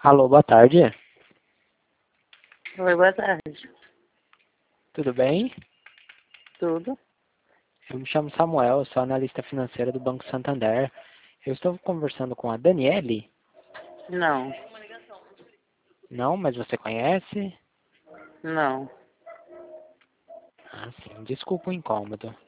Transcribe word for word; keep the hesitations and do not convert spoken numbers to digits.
Alô, boa tarde. Oi, boa tarde. Tudo bem? Tudo? Eu me chamo Samuel, sou analista financeira do Banco Santander. Eu estou conversando com a Daniele? Não, Não, mas você conhece? não. Ah, sim. Desculpa o incômodo.